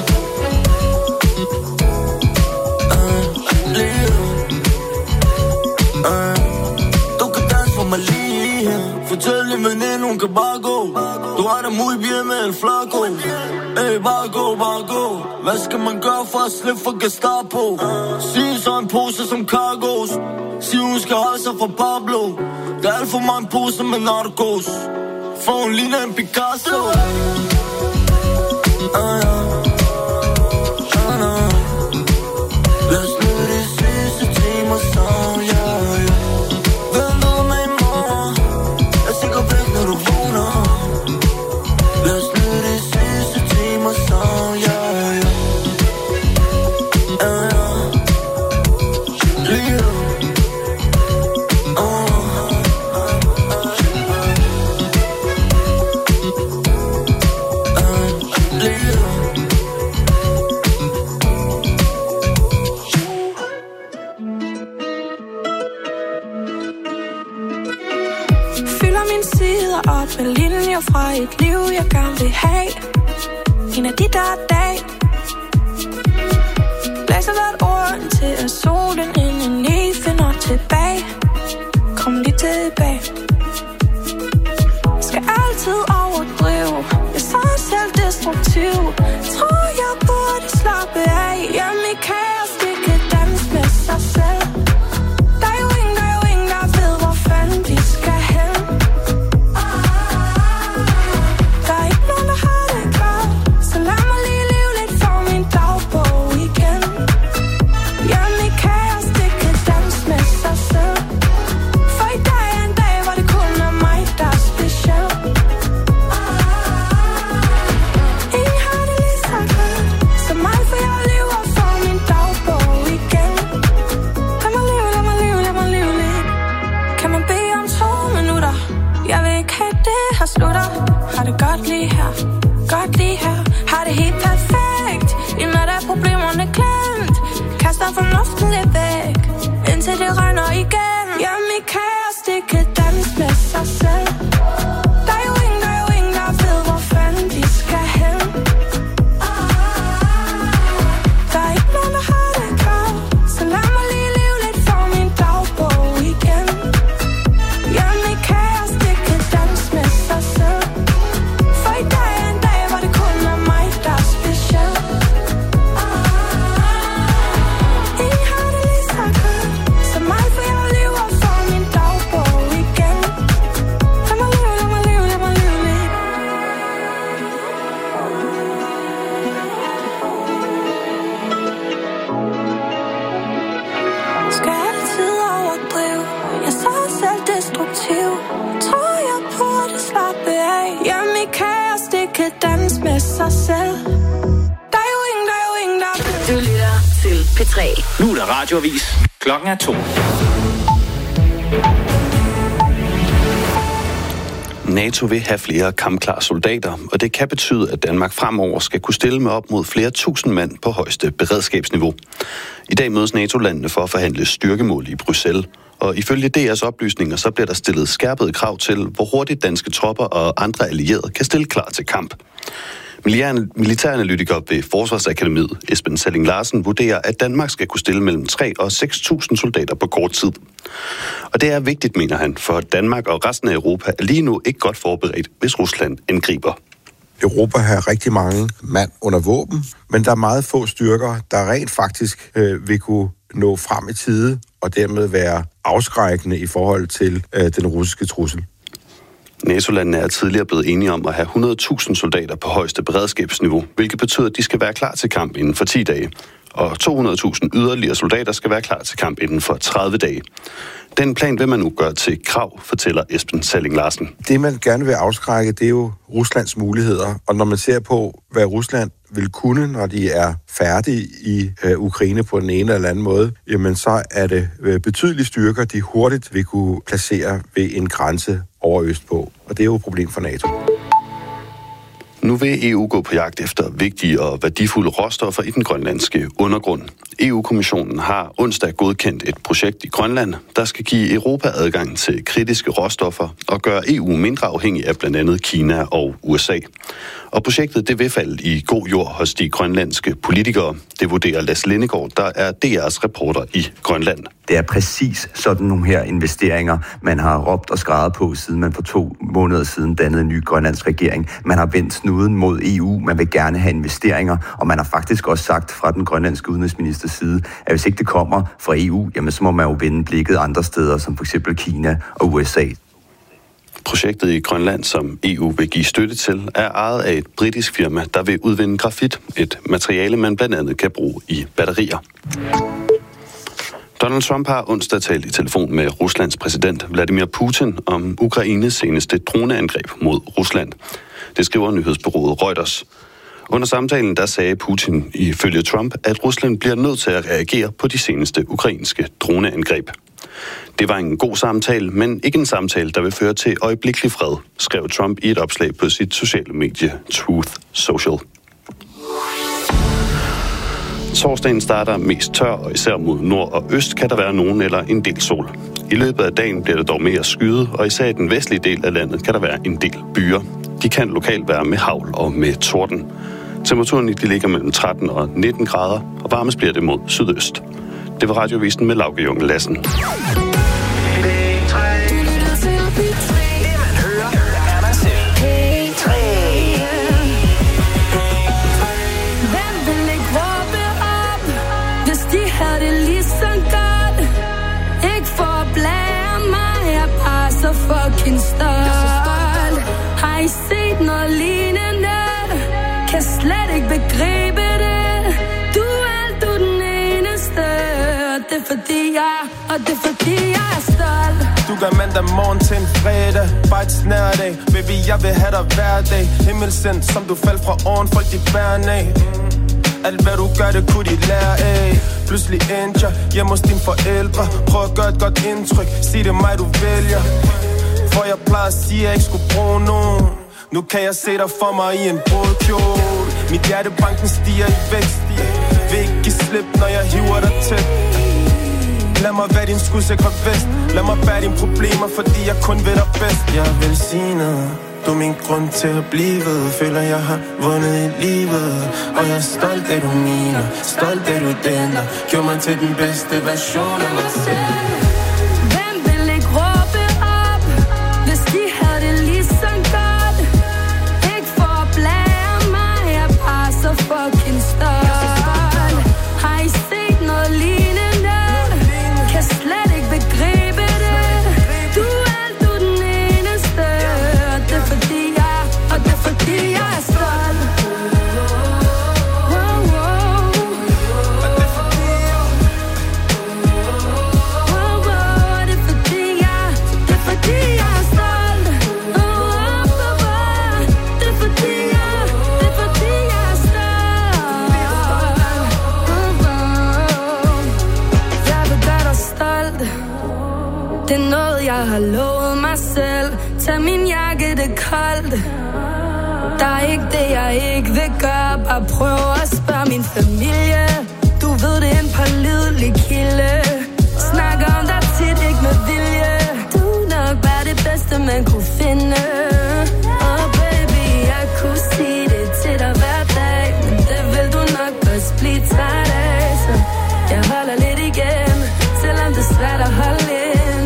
du kan danse for mig lige fortæl din veninde, hun kan bare gå. Du har da muy bien med en flaco. Ey, bare gå. Hvad skal man gøre for at slippe for Gestapo? Sig så en pose som cargos. Sig hun skal holde sig fra Pablo. Der er alt for meget en pose med narkos. For hun ligner en Picasso. Lad os nu de sidste timer sammen, Hvem ved med i morgen? Jeg er sikkert væk, når du vågner. Lad os nu de sidste timer sammen, Lige op med linjer fra et liv, jeg gerne vil have. En af de der dage læser hvert ord til at solen inden lige finder tilbage. Kom lige tilbage. Skal altid overdrive. Jeg så selv destruktiv. Tror jeg burde slappe af. Jamen i kaos, det kan danse med sig selv. Der er jo ingen, der ved, hvor fanden vi skal hen. Der er ikke nogen, der har det klart. Så lad mig lige leve lidt for min dagbog igen. Jamen i kaos, det kan danse med sig selv. For i dag er en dag, hvor det kun er mig, der er speciel. Ingen har det lige så godt som mig, for jeg lever for min dagbog igen. Lad mig leve lidt. Kan man bede om 2 minutter? Jeg vil ikke have det her slutter. Har det godt lige her. Har det helt perfekt. Inden der er problemerne glemt. Kaster fornuften lidt væk, indtil det regner igen. Jamen i kaos, det kan danse med sig selv. Der er jo ingen, der ved, hvor fanden vi skal hen. Der er ikke nogen, der har det klart. Så lad mig lige leve lidt for min dagbog igen. Jamen i kaos, det kan danse med sig selv. For i dag er en dag, hvor det kun er mig, der er speciel. Ingen har det lige så godt som mig, for jeg lever for min dagbog igen. Lad mig leve lidt. Skal altid overdrive. Jeg så selv destruktiv. Tror jeg burde slappe af. Jamen i kaos, det kan danse med sig selv. Der er jo ingen, der Du lytter til P3. Nu er der radioavis. Klokken er 2. NATO vil have flere kampklare soldater, og det kan betyde, at Danmark fremover skal kunne stille med op mod flere tusind mand på højeste beredskabsniveau. I dag mødes NATO-landene for at forhandle styrkemål i Bruxelles, og ifølge DR's oplysninger, så bliver der stillet skærpede krav til, hvor hurtigt danske tropper og andre allierede kan stille klar til kamp. Militæranalytiker ved Forsvarsakademiet, Esben Salling Larsen, vurderer, at Danmark skal kunne stille mellem 3 og 6.000 soldater på kort tid. Og det er vigtigt, mener han, for Danmark og resten af Europa er lige nu ikke godt forberedt, hvis Rusland angriber. Europa har rigtig mange mand under våben, men der er meget få styrker, der rent faktisk vil kunne nå frem i tide og dermed være afskrækkende i forhold til den russiske trussel. NATO-landene er tidligere blevet enige om at have 100.000 soldater på højeste beredskabsniveau, hvilket betyder, at de skal være klar til kamp inden for 10 dage. og 200.000 yderligere soldater skal være klar til kamp inden for 30 dage. Den plan vil man nu gøre til krav, fortæller Esben Salling Larsen. Det, man gerne vil afskrække, det er jo Ruslands muligheder. Og når man ser på, hvad Rusland vil kunne, når de er færdige i Ukraine på den ene eller anden måde, jamen så er det betydelige styrker, de hurtigt vil kunne placere ved en grænse over østpå. Og det er jo et problem for NATO. Nu vil EU gå på jagt efter vigtige og værdifulde råstoffer i den grønlandske undergrund. EU-kommissionen har onsdag godkendt et projekt i Grønland, der skal give Europa adgang til kritiske råstoffer og gøre EU mindre afhængig af blandt andet Kina og USA. Og projektet det vil falde i god jord hos de grønlandske politikere. Det vurderer Lasse Lindegaard, der er DR's reporter i Grønland. Det er præcis sådan nogle her investeringer, man har råbt og skreget på, siden man for 2 måneder siden dannede en ny grønlandsk regering. Man har vendt snuden mod EU, man vil gerne have investeringer, og man har faktisk også sagt fra den grønlandske udenrigsministers side, at hvis ikke det kommer fra EU, jamen så må man jo vende blikket andre steder, som for eksempel Kina og USA. Projektet i Grønland, som EU vil give støtte til, er ejet af et britisk firma, der vil udvinde grafit, et materiale, man blandt andet kan bruge i batterier. Donald Trump har onsdag talt i telefon med Ruslands præsident Vladimir Putin om Ukraines seneste droneangreb mod Rusland. Det skriver nyhedsbureauet Reuters. Under samtalen der sagde Putin ifølge Trump, at Rusland bliver nødt til at reagere på de seneste ukrainske droneangreb. Det var en god samtale, men ikke en samtale, der vil føre til øjeblikkelig fred, skrev Trump i et opslag på sit sociale medie Truth Social. Torsdagen starter mest tør, og især mod nord og øst kan der være nogen eller en del sol. I løbet af dagen bliver det dog mere skyet, og især i den vestlige del af landet kan der være en del byer. De kan lokalt være med hagl og med torden. Temperaturen de ligger mellem 13 og 19 grader, og varmest bliver det mod sydøst. Det var radiovisen med Lauke Junge Lassen. Fucking stolt. Har I set noget lignende? Kan slet ikke begribe det. Du er alt, du er den eneste. Og det er fordi jeg er stolt. Du gør mandag morgen til en fredag. Bare et snærdag. Baby, jeg vil have dig hver dag. Himmelsendt, som du faldt fra oven. Folk de bærer af. Alt hvad du gør, det kunne de lære af. Pludselig endte jeg hjemme hos dine forældre. Prøv at gøre et godt indtryk. Sig det mig, du vælger. For jeg plejer at sige, at jeg ikke skulle bruge nogen. Nu kan jeg se dig for mig i en brudkjole. Mit hjertebanken stiger i vækst. Vil ikke give slip, når jeg hiver dig tæt. Lad mig være din skudsikre vest. Lad mig bære dine problemer, fordi jeg kun vil dig bedst. Jeg er velsignet. Du er min grund til at blive. Føler jeg har vundet i livet. Og jeg er stolt af du miner. Stolt af du den der gjorde mig til den bedste version af mig selv. Fucking stolt. Har I set noget lignende? Kan slet ikke begribe det. Du er alt, du er den eneste. Og det er fordi jeg er stolt. Wow, wow. Det er fordi jeg er stolt. Det er fordi det er noget, jeg har lovet mig selv. Tag min jakke, det er koldt. Der er ikke det, jeg ikke vil gøre. Bare prøv at spørge min familie. Du ved, det er en pålidelig kilde. Snakker om dig tit, ikke med vilje. Du er nok bare det bedste, man kunne finde. Og baby, jeg kunne sige det til dig hver dag. Men det vil du nok også blive træt af. Så jeg holder lidt igen, selvom det er svært at holde ind.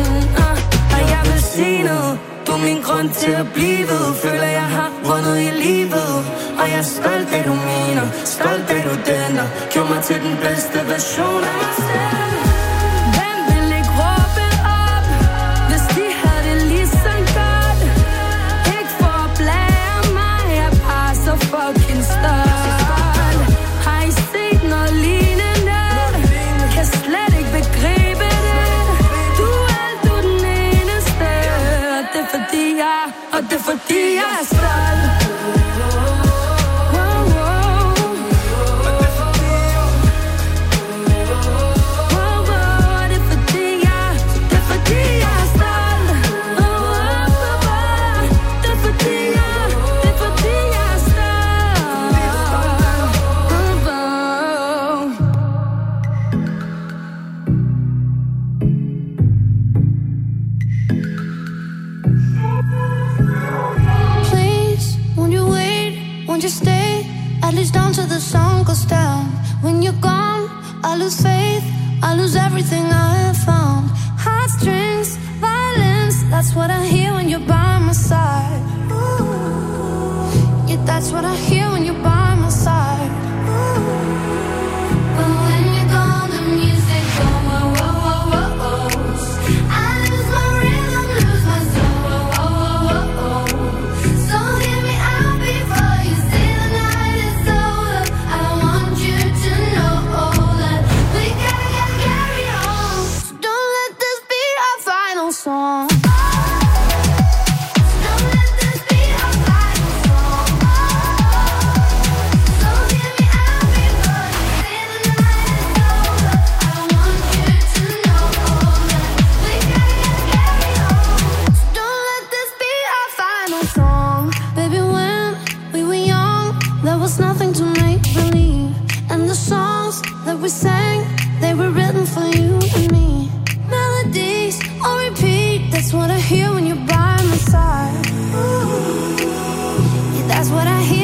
Du er min grund til at blive. Føler jeg har vundet i livet. Og jeg er stolt af du mener. Stolt af du den der gjorde mig til den bedste version af mig selv. Hvem vil ikke råbe op, hvis de havde det lige så godt? Ikke for at blære mig, jeg er bare så fucking stolt. Har I set noget lignende? jeg stolt. Just stay, at least until the sun goes down. When you're gone, I lose faith, I lose everything I have found. Heartstrings, violence, that's what I hear when you're by my side. Yeah, that's what I hear when you're by my side. But when you're gone, the music goes, whoa, whoa, whoa, whoa, whoa. I lose my rhythm, lose my soul, whoa, whoa, whoa, whoa. So hear me out before you say the night is over. I want you to know that we gotta get carried on. So don't let this be our final song. We sang, they were written for you and me. Melodies on repeat, that's what I hear when you're by my side. Yeah, that's what I hear